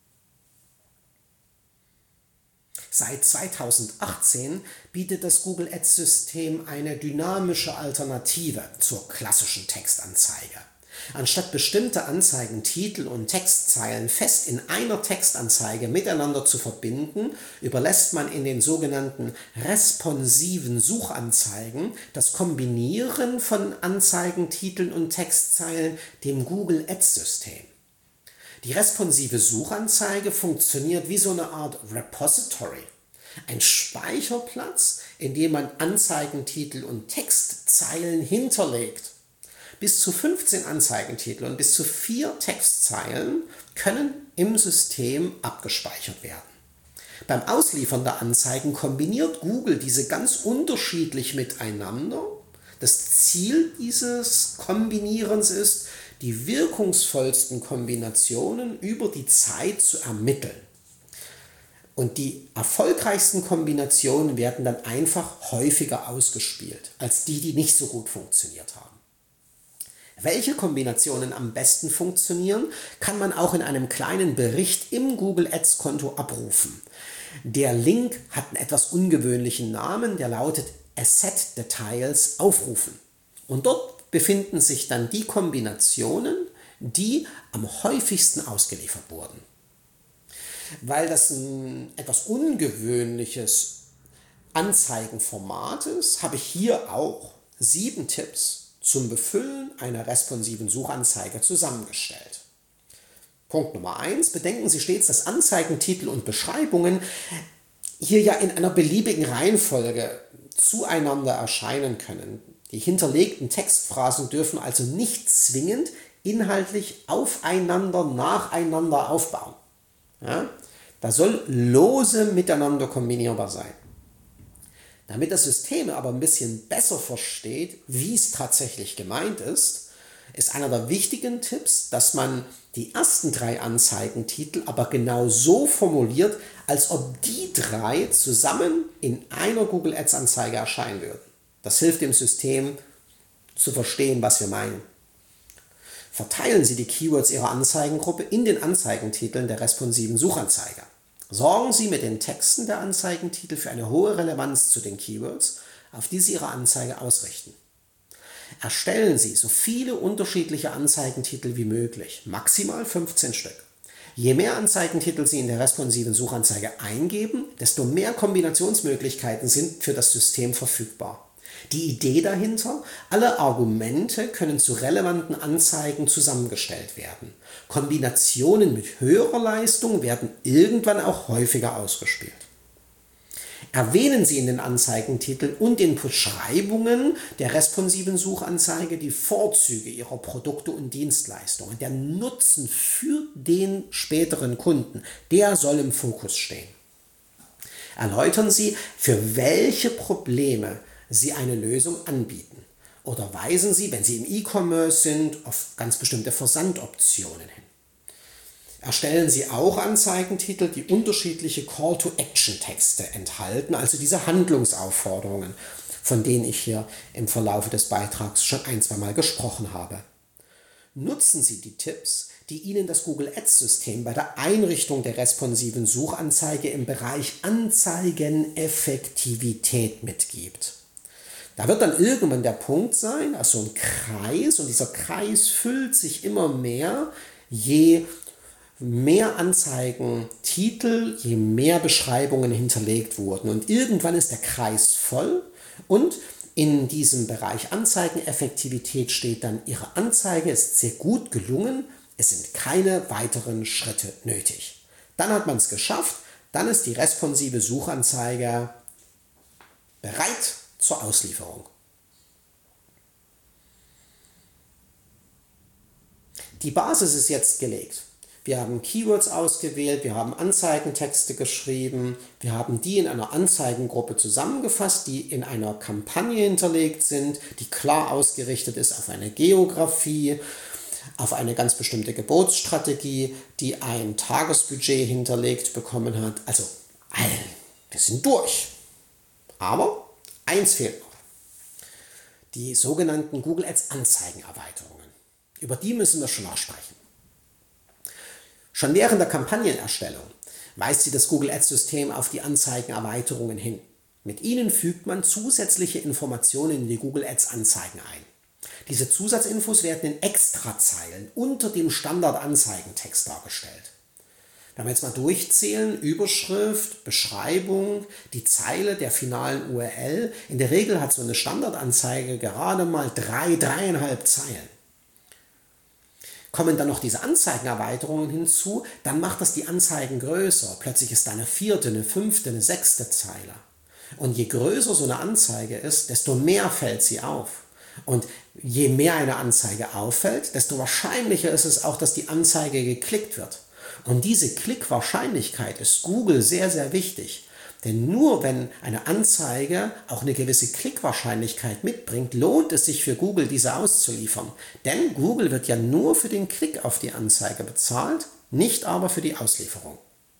Seit 2018 bietet das Google Ads-System eine dynamische Alternative zur klassischen Textanzeige. Anstatt bestimmte Anzeigentitel und Textzeilen fest in einer Textanzeige miteinander zu verbinden, überlässt man in den sogenannten responsiven Suchanzeigen das Kombinieren von Anzeigentiteln und Textzeilen dem Google Ads-System. Die responsive Suchanzeige funktioniert wie so eine Art Repository, ein Speicherplatz, in dem man Anzeigentitel und Textzeilen hinterlegt. Bis zu 15 Anzeigentitel und bis zu 4 Textzeilen können im System abgespeichert werden. Beim Ausliefern der Anzeigen kombiniert Google diese ganz unterschiedlich miteinander. Das Ziel dieses Kombinierens ist, die wirkungsvollsten Kombinationen über die Zeit zu ermitteln. Und die erfolgreichsten Kombinationen werden dann einfach häufiger ausgespielt, als die, die nicht so gut funktioniert haben. Welche Kombinationen am besten funktionieren, kann man auch in einem kleinen Bericht im Google Ads Konto abrufen. Der Link hat einen etwas ungewöhnlichen Namen, der lautet Asset Details aufrufen. Und dort befinden sich dann die Kombinationen, die am häufigsten ausgeliefert wurden. Weil das ein etwas ungewöhnliches Anzeigenformat ist, habe ich hier auch 7 Tipps zum Befüllen einer responsiven Suchanzeige zusammengestellt. Punkt Nummer 1. Bedenken Sie stets, dass Anzeigentitel und Beschreibungen hier ja in einer beliebigen Reihenfolge zueinander erscheinen können. Die hinterlegten Textphrasen dürfen also nicht zwingend inhaltlich aufeinander, nacheinander aufbauen. Ja? Das soll lose miteinander kombinierbar sein. Damit das System aber ein bisschen besser versteht, wie es tatsächlich gemeint ist, ist einer der wichtigen Tipps, dass man die ersten 3 Anzeigentitel aber genau so formuliert, als ob die 3 zusammen in einer Google Ads Anzeige erscheinen würden. Das hilft dem System zu verstehen, was wir meinen. Verteilen Sie die Keywords Ihrer Anzeigengruppe in den Anzeigentiteln der responsiven Suchanzeige. Sorgen Sie mit den Texten der Anzeigentitel für eine hohe Relevanz zu den Keywords, auf die Sie Ihre Anzeige ausrichten. Erstellen Sie so viele unterschiedliche Anzeigentitel wie möglich, maximal 15 Stück. Je mehr Anzeigentitel Sie in der responsiven Suchanzeige eingeben, desto mehr Kombinationsmöglichkeiten sind für das System verfügbar. Die Idee dahinter: alle Argumente können zu relevanten Anzeigen zusammengestellt werden. Kombinationen mit höherer Leistung werden irgendwann auch häufiger ausgespielt. Erwähnen Sie in den Anzeigentiteln und den Beschreibungen der responsiven Suchanzeige die Vorzüge Ihrer Produkte und Dienstleistungen. Der Nutzen für den späteren Kunden, der soll im Fokus stehen. Erläutern Sie, für welche Probleme Sie eine Lösung anbieten. Oder weisen Sie, wenn Sie im E-Commerce sind, auf ganz bestimmte Versandoptionen hin. Erstellen Sie auch Anzeigentitel, die unterschiedliche Call-to-Action-Texte enthalten, also diese Handlungsaufforderungen, von denen ich hier im Verlauf des Beitrags schon ein-, zweimal gesprochen habe. Nutzen Sie die Tipps, die Ihnen das Google Ads-System bei der Einrichtung der responsiven Suchanzeige im Bereich Anzeigeneffektivität mitgibt. Da wird dann irgendwann der Punkt sein, also ein Kreis, und dieser Kreis füllt sich immer mehr, je mehr Anzeigentitel, je mehr Beschreibungen hinterlegt wurden. Und irgendwann ist der Kreis voll und in diesem Bereich Anzeigeneffektivität steht dann: Ihre Anzeige ist sehr gut gelungen, es sind keine weiteren Schritte nötig. Dann hat man es geschafft, dann ist die responsive Suchanzeige bereit zur Auslieferung. Die Basis ist jetzt gelegt. wir haben Keywords ausgewählt, wir haben Anzeigentexte geschrieben, wir haben die in einer Anzeigengruppe zusammengefasst, die in einer Kampagne hinterlegt sind, die klar ausgerichtet ist auf eine Geografie, auf eine ganz bestimmte Gebotsstrategie, die ein Tagesbudget hinterlegt bekommen hat. Also, wir sind durch. Aber eins fehlt noch. Die sogenannten Google Ads Anzeigenerweiterungen. Über die müssen wir schon noch sprechen. Schon während der Kampagnenerstellung weist sie das Google Ads System auf die Anzeigenerweiterungen hin. Mit ihnen fügt man zusätzliche Informationen in die Google Ads Anzeigen ein. Diese Zusatzinfos werden in Extrazeilen unter dem Standardanzeigentext dargestellt. Wenn wir jetzt mal durchzählen, Überschrift, Beschreibung, die Zeile der finalen URL. In der Regel hat so eine Standardanzeige gerade mal 3,5 Zeilen. Kommen dann noch diese Anzeigenerweiterungen hinzu, dann macht das die Anzeigen größer. Plötzlich ist da eine 4., eine 5., eine 6. Zeile. Und je größer so eine Anzeige ist, desto mehr fällt sie auf. Und je mehr eine Anzeige auffällt, desto wahrscheinlicher ist es auch, dass die Anzeige geklickt wird. Und diese Klickwahrscheinlichkeit ist Google sehr, sehr wichtig. Denn nur wenn eine Anzeige auch eine gewisse Klickwahrscheinlichkeit mitbringt, lohnt es sich für Google, diese auszuliefern. Denn Google wird ja nur für den Klick auf die Anzeige bezahlt, nicht aber für die Auslieferung.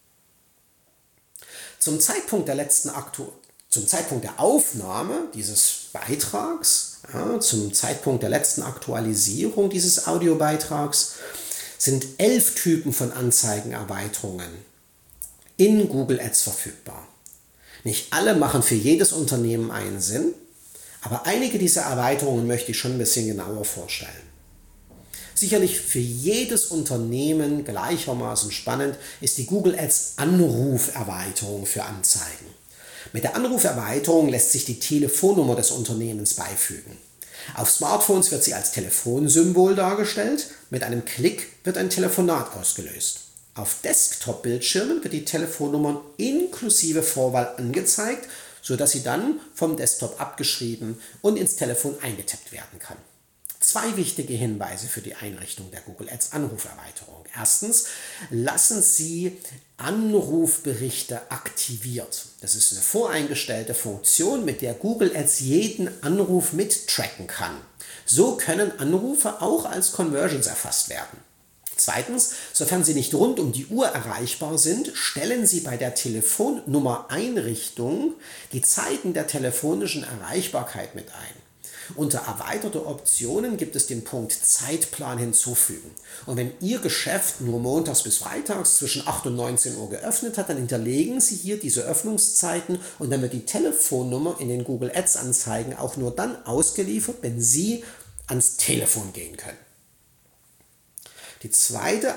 Zum Zeitpunkt der Aufnahme dieses Beitrags, zum Zeitpunkt der letzten Aktualisierung dieses Audiobeitrags, sind 11 Typen von Anzeigenerweiterungen in Google Ads verfügbar. Nicht alle machen für jedes Unternehmen einen Sinn, aber einige dieser Erweiterungen möchte ich schon ein bisschen genauer vorstellen. Sicherlich für jedes Unternehmen gleichermaßen spannend ist die Google Ads Anruferweiterung für Anzeigen. Mit der Anruferweiterung lässt sich die Telefonnummer des Unternehmens beifügen. Auf Smartphones wird sie als Telefonsymbol dargestellt, mit einem Klick wird ein Telefonat ausgelöst. Auf Desktop-Bildschirmen wird die Telefonnummer inklusive Vorwahl angezeigt, sodass sie dann vom Desktop abgeschrieben und ins Telefon eingetippt werden kann. 2 wichtige Hinweise für die Einrichtung der Google Ads Anruferweiterung. Erstens, lassen Sie Anrufberichte aktiviert. Das ist eine voreingestellte Funktion, mit der Google Ads jeden Anruf mittracken kann. So können Anrufe auch als Conversions erfasst werden. Zweitens, sofern Sie nicht rund um die Uhr erreichbar sind, stellen Sie bei der Telefonnummer-Einrichtung die Zeiten der telefonischen Erreichbarkeit mit ein. Unter erweiterte Optionen gibt es den Punkt Zeitplan hinzufügen. Und wenn Ihr Geschäft nur montags bis freitags zwischen 8 und 19 Uhr geöffnet hat, dann hinterlegen Sie hier diese Öffnungszeiten und dann wird die Telefonnummer in den Google Ads Anzeigen auch nur dann ausgeliefert, wenn Sie ans Telefon gehen können. Die zweite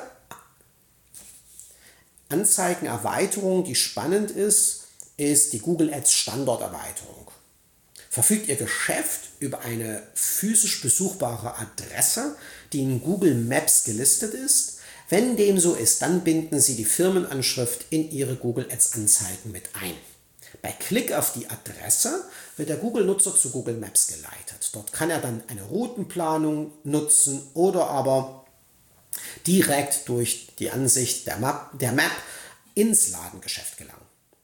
Anzeigenerweiterung, die spannend ist, ist die Google Ads Standorterweiterung. Verfügt Ihr Geschäft über eine physisch besuchbare Adresse, die in Google Maps gelistet ist? Wenn dem so ist, dann binden Sie die Firmenanschrift in Ihre Google Ads Anzeigen mit ein. Bei Klick auf die Adresse wird der Google-Nutzer zu Google Maps geleitet. Dort kann er dann eine Routenplanung nutzen oder aber direkt durch die Ansicht der Map ins Ladengeschäft gelangen.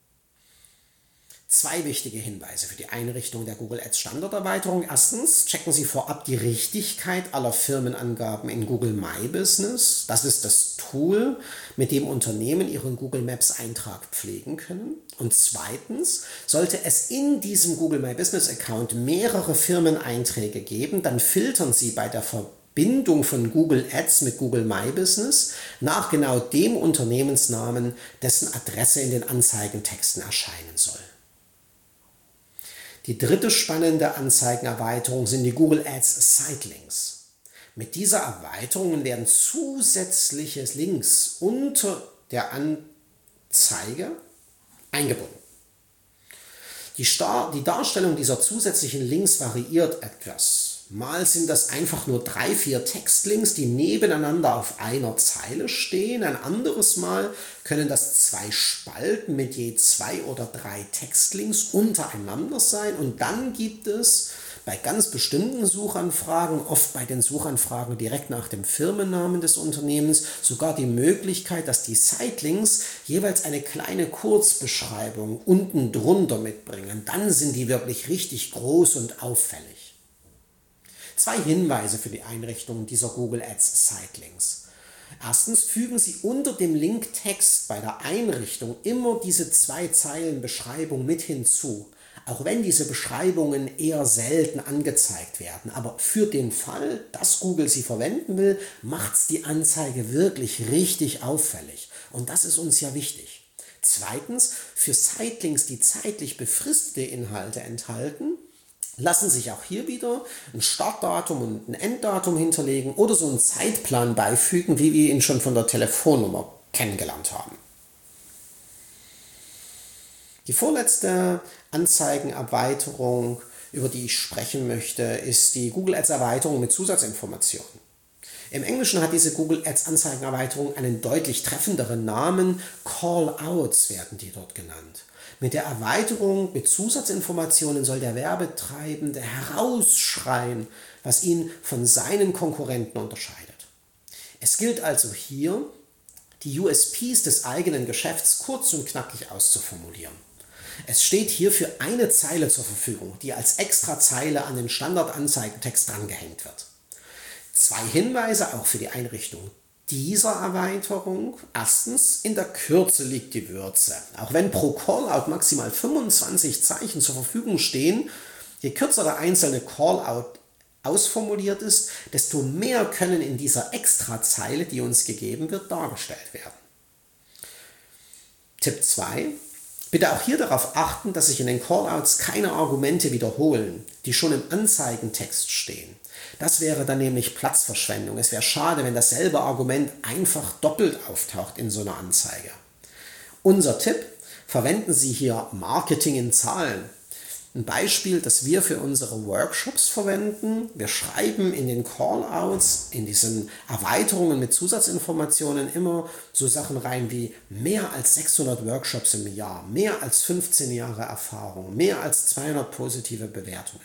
2 wichtige Hinweise für die Einrichtung der Google Ads Standorterweiterung. Erstens, checken Sie vorab die Richtigkeit aller Firmenangaben in Google My Business. Das ist das Tool, mit dem Unternehmen ihren Google Maps Eintrag pflegen können. Und zweitens, sollte es in diesem Google My Business Account mehrere Firmeneinträge geben, dann filtern Sie bei der Verbindung von Google Ads mit Google My Business nach genau dem Unternehmensnamen, dessen Adresse in den Anzeigentexten erscheinen soll. Die dritte spannende Anzeigenerweiterung sind die Google Ads Sitelinks. Mit dieser Erweiterung werden zusätzliche Links unter der Anzeige eingebunden. Die Darstellung dieser zusätzlichen Links variiert etwas. Mal sind das einfach nur 3, 4 Textlinks, die nebeneinander auf einer Zeile stehen. Ein anderes Mal können das 2 Spalten mit je 2 oder 3 Textlinks untereinander sein. Und dann gibt es bei ganz bestimmten Suchanfragen, oft bei den Suchanfragen direkt nach dem Firmennamen des Unternehmens, sogar die Möglichkeit, dass die Sitelinks jeweils eine kleine Kurzbeschreibung unten drunter mitbringen. Dann sind die wirklich richtig groß und auffällig. 2 Hinweise für die Einrichtung dieser Google Ads Sitelinks. Erstens, fügen Sie unter dem Linktext bei der Einrichtung immer diese 2 Zeilen Beschreibung mit hinzu. Auch wenn diese Beschreibungen eher selten angezeigt werden. Aber für den Fall, dass Google sie verwenden will, macht es die Anzeige wirklich richtig auffällig. Und das ist uns ja wichtig. Zweitens, für Sitelinks, die zeitlich befristete Inhalte enthalten, lassen sich auch hier wieder ein Startdatum und ein Enddatum hinterlegen oder so einen Zeitplan beifügen, wie wir ihn schon von der Telefonnummer kennengelernt haben. Die vorletzte Anzeigenerweiterung, über die ich sprechen möchte, ist die Google Ads Erweiterung mit Zusatzinformationen. Im Englischen hat diese Google Ads Anzeigenerweiterung einen deutlich treffenderen Namen. Callouts werden die dort genannt. Mit der Erweiterung mit Zusatzinformationen soll der Werbetreibende herausschreien, was ihn von seinen Konkurrenten unterscheidet. Es gilt also hier, die USPs des eigenen Geschäfts kurz und knackig auszuformulieren. Es steht hierfür eine Zeile zur Verfügung, die als Extrazeile an den Standardanzeigentext drangehängt wird. 2 Hinweise auch für die Einrichtung dieser Erweiterung. Erstens, in der Kürze liegt die Würze. Auch wenn pro Callout maximal 25 Zeichen zur Verfügung stehen, je kürzer der einzelne Callout ausformuliert ist, desto mehr können in dieser Extrazeile, die uns gegeben wird, dargestellt werden. Tipp 2. Bitte auch hier darauf achten, dass sich in den Callouts keine Argumente wiederholen, die schon im Anzeigentext stehen. Das wäre dann nämlich Platzverschwendung. Es wäre schade, wenn dasselbe Argument einfach doppelt auftaucht in so einer Anzeige. Unser Tipp: Verwenden Sie hier Marketing in Zahlen. Ein Beispiel, das wir für unsere Workshops verwenden: Wir schreiben in den Callouts, in diesen Erweiterungen mit Zusatzinformationen immer so Sachen rein wie mehr als 600 Workshops im Jahr, mehr als 15 Jahre Erfahrung, mehr als 200 positive Bewertungen.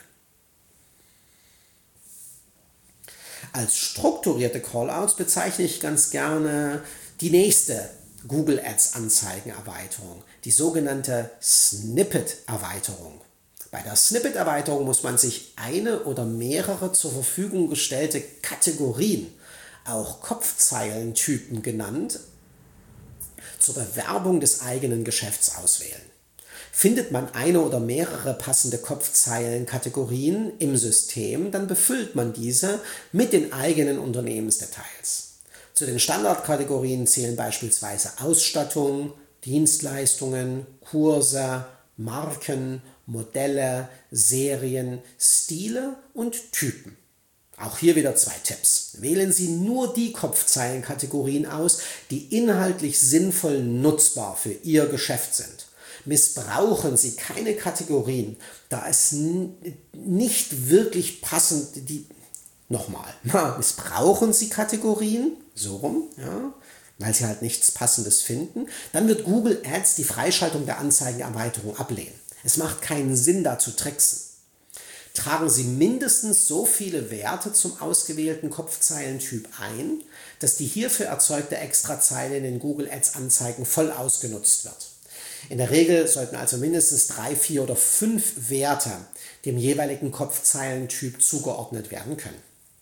Als strukturierte Callouts bezeichne ich ganz gerne die nächste Google Ads Anzeigenerweiterung, die sogenannte Snippet-Erweiterung. Bei der Snippet-Erweiterung muss man sich eine oder mehrere zur Verfügung gestellte Kategorien, auch Kopfzeilentypen genannt, zur Bewerbung des eigenen Geschäfts auswählen. Findet man eine oder mehrere passende Kopfzeilenkategorien im System, dann befüllt man diese mit den eigenen Unternehmensdetails. Zu den Standardkategorien zählen beispielsweise Ausstattung, Dienstleistungen, Kurse, Marken, Modelle, Serien, Stile und Typen. Auch hier wieder 2 Tipps. Wählen Sie nur die Kopfzeilenkategorien aus, die inhaltlich sinnvoll nutzbar für Ihr Geschäft sind. Missbrauchen Sie keine Kategorien, da es nicht wirklich passend, missbrauchen Sie Kategorien, so rum, ja, weil Sie halt nichts Passendes finden, dann wird Google Ads die Freischaltung der Anzeigenerweiterung ablehnen. Es macht keinen Sinn, da zu tricksen. Tragen Sie mindestens so viele Werte zum ausgewählten Kopfzeilentyp ein, dass die hierfür erzeugte Extrazeile in den Google Ads Anzeigen voll ausgenutzt wird. In der Regel sollten also mindestens 3, 4 oder 5 Werte dem jeweiligen Kopfzeilentyp zugeordnet werden können.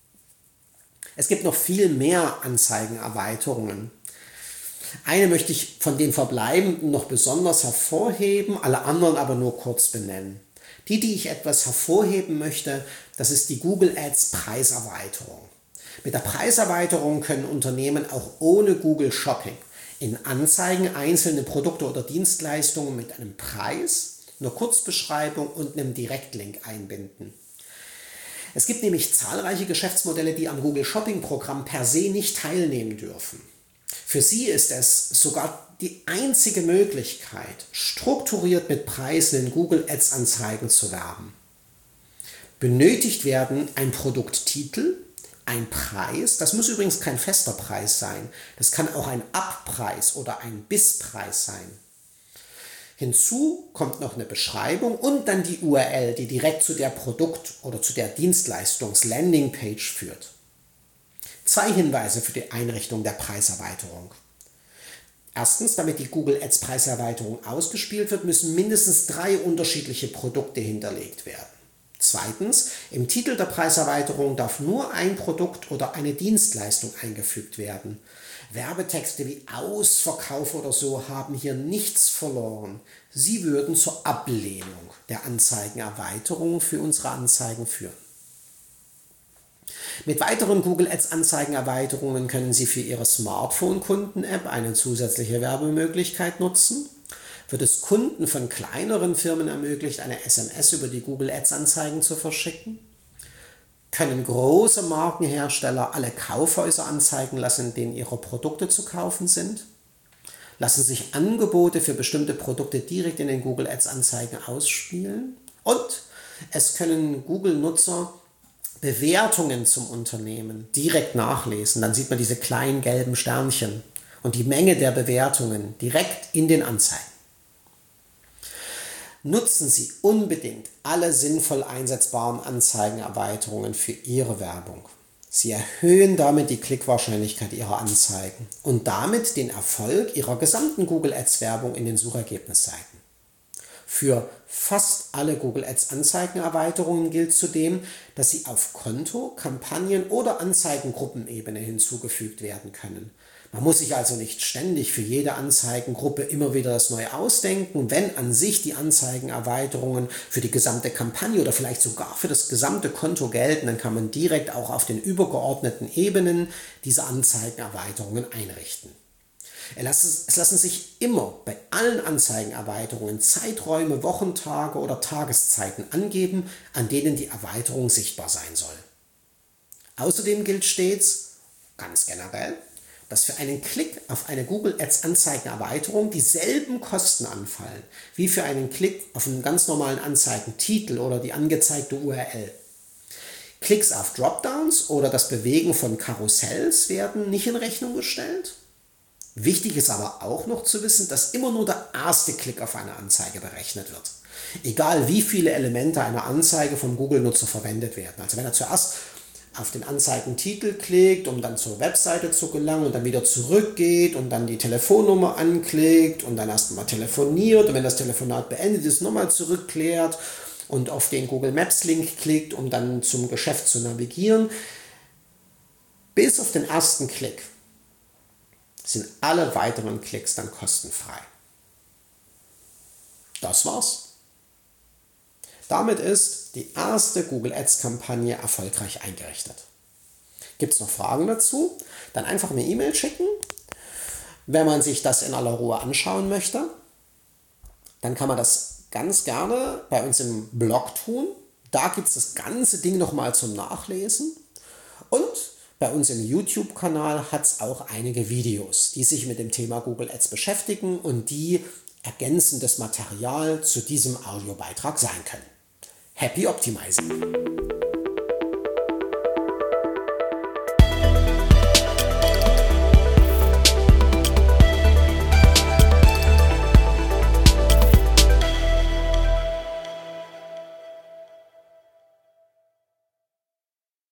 Es gibt noch viel mehr Anzeigenerweiterungen. Eine möchte ich von den verbleibenden noch besonders hervorheben, alle anderen aber nur kurz benennen. Die ich etwas hervorheben möchte, das ist die Google Ads Preiserweiterung. Mit der Preiserweiterung können Unternehmen auch ohne Google Shopping in Anzeigen einzelne Produkte oder Dienstleistungen mit einem Preis, einer Kurzbeschreibung und einem Direktlink einbinden. Es gibt nämlich zahlreiche Geschäftsmodelle, die am Google Shopping Programm per se nicht teilnehmen dürfen. Für sie ist es sogar die einzige Möglichkeit, strukturiert mit Preisen in Google Ads Anzeigen zu werben. Benötigt werden ein Produkttitel, ein Preis, das muss übrigens kein fester Preis sein, das kann auch ein Abpreis oder ein Bisspreis sein. Hinzu kommt noch eine Beschreibung und dann die URL, die direkt zu der Produkt- oder zu der Dienstleistungs-Landingpage führt. 2 Hinweise für die Einrichtung der Preiserweiterung. Erstens, damit die Google Ads Preiserweiterung ausgespielt wird, müssen mindestens 3 unterschiedliche Produkte hinterlegt werden. Zweitens, im Titel der Preiserweiterung darf nur ein Produkt oder eine Dienstleistung eingefügt werden. Werbetexte wie Ausverkauf oder so haben hier nichts verloren. Sie würden zur Ablehnung der Anzeigenerweiterung für unsere Anzeigen führen. Mit weiteren Google Ads Anzeigenerweiterungen können Sie für Ihre Smartphone-Kunden-App eine zusätzliche Werbemöglichkeit nutzen. Wird es Kunden von kleineren Firmen ermöglicht, eine SMS über die Google Ads Anzeigen zu verschicken? Können große Markenhersteller alle Kaufhäuser anzeigen lassen, in denen ihre Produkte zu kaufen sind? Lassen sich Angebote für bestimmte Produkte direkt in den Google Ads Anzeigen ausspielen? Und es können Google-Nutzer Bewertungen zum Unternehmen direkt nachlesen. Dann sieht man diese kleinen gelben Sternchen und die Menge der Bewertungen direkt in den Anzeigen. Nutzen Sie unbedingt alle sinnvoll einsetzbaren Anzeigenerweiterungen für Ihre Werbung. Sie erhöhen damit die Klickwahrscheinlichkeit Ihrer Anzeigen und damit den Erfolg Ihrer gesamten Google Ads Werbung in den Suchergebnisseiten. Für fast alle Google Ads Anzeigenerweiterungen gilt zudem, dass sie auf Konto-, Kampagnen- oder Anzeigengruppenebene hinzugefügt werden können. Man muss sich also nicht ständig für jede Anzeigengruppe immer wieder das Neue ausdenken. Wenn an sich die Anzeigenerweiterungen für die gesamte Kampagne oder vielleicht sogar für das gesamte Konto gelten, dann kann man direkt auch auf den übergeordneten Ebenen diese Anzeigenerweiterungen einrichten. Es lassen sich immer bei allen Anzeigenerweiterungen Zeiträume, Wochentage oder Tageszeiten angeben, an denen die Erweiterung sichtbar sein soll. Außerdem gilt stets, ganz generell, dass für einen Klick auf eine Google Ads Anzeigenerweiterung dieselben Kosten anfallen, wie für einen Klick auf einen ganz normalen Anzeigentitel oder die angezeigte URL. Klicks auf Dropdowns oder das Bewegen von Karussells werden nicht in Rechnung gestellt. Wichtig ist aber auch noch zu wissen, dass immer nur der erste Klick auf eine Anzeige berechnet wird. Egal wie viele Elemente einer Anzeige vom Google-Nutzer verwendet werden. Also wenn er zuerst auf den Anzeigentitel klickt, um dann zur Webseite zu gelangen und dann wieder zurückgeht und dann die Telefonnummer anklickt und dann erstmal telefoniert und wenn das Telefonat beendet ist, nochmal zurückklärt und auf den Google Maps Link klickt, um dann zum Geschäft zu navigieren. Bis auf den ersten Klick sind alle weiteren Klicks dann kostenfrei. Das war's. Damit ist die erste Google Ads Kampagne erfolgreich eingerichtet. Gibt es noch Fragen dazu? Dann einfach eine E-Mail schicken. Wenn man sich das in aller Ruhe anschauen möchte, dann kann man das ganz gerne bei uns im Blog tun. Da gibt es das ganze Ding nochmal zum Nachlesen. Und bei uns im YouTube-Kanal hat es auch einige Videos, die sich mit dem Thema Google Ads beschäftigen und die ergänzendes Material zu diesem Audiobeitrag sein können. Happy Optimizing!